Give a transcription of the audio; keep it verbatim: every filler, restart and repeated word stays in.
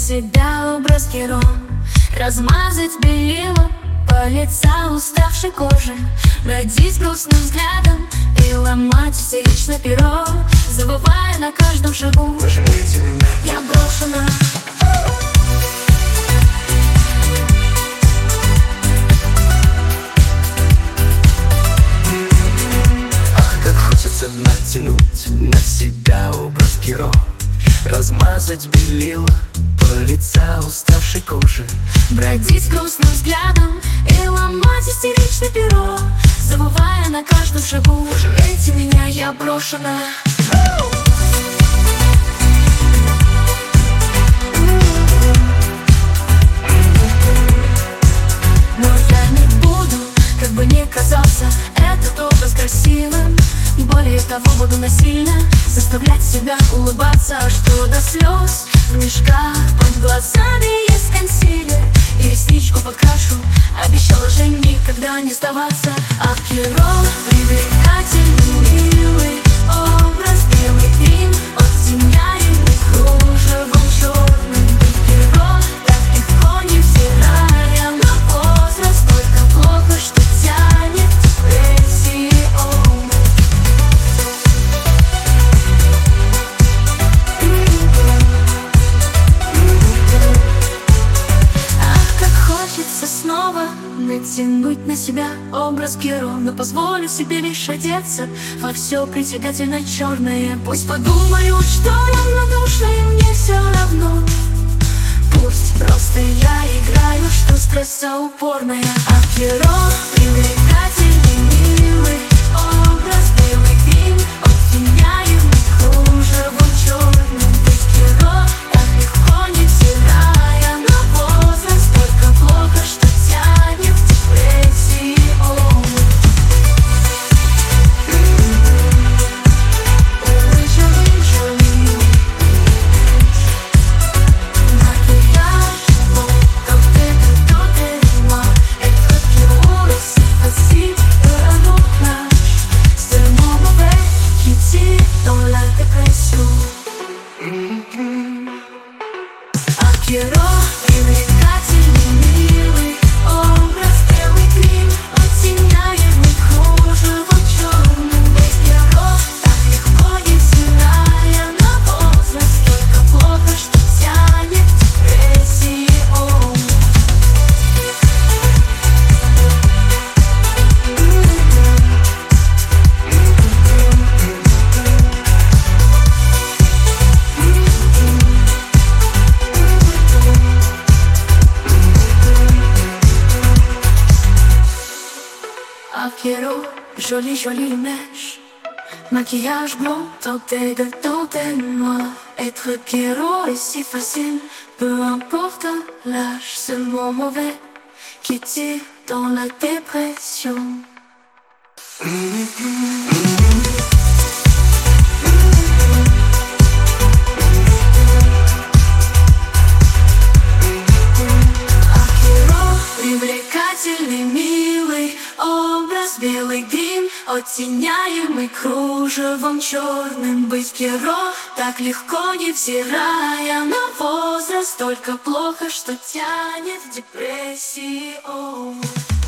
себя образ героя, размазать белила по лица уставшей кожи, бродить грустным взглядом и ломать истерично перо, забывая на каждом шагу: я брошена. Ах, как хочется натянуть на себя образ героя, размазать белила по лица уставшей кожи, бродить грустным взглядом и ломать истерично перо, забывая на каждом шагу: пожалейте меня, я брошена. Но я не буду, как бы ни казался этот образ красивым, более того, буду насильно заставлять себя улыбаться, что до слез в мешках под глазами есть консилер, и ресничку покрашу. Обещала же никогда не сдаваться. Ах, герой, привлекательный, милый образ, белый грим, оттеняемый кружевом черным. Герой, так легко, невзирая на возраст, только плохо, что тянет депрессии. Снова натянуть на себя образ героя, но позволю себе лишь одеться во все притягательно черное. Пусть подумают, что равнодушная, мне все равно. Пусть просто я играю, что стресса упорная. А герой привлекательный, милый образ, белый грим, оттеняемый кружевом черным. Пусть герой так легко, невзирая на возраст, только плохо, что тянет в депрессии. Герой привлекательный, милый образ, белый грим, оттеняемый кружевом черным. Быть герой так легко, невзирая на возраст, только плохо, что тянет в депрессии. Affiero, jolie jolie mèche, maquillage blanc, teinté de teinté noir. Être Pierrot est si facile, peu importe l'âge, seulement mauvais qui tire dans la dépression. Привлекательный, милый образ, белый грим, оттеняемый кружевом черным. Быть героем так легко, невзирая на возраст, только плохо, что тянет в депрессии.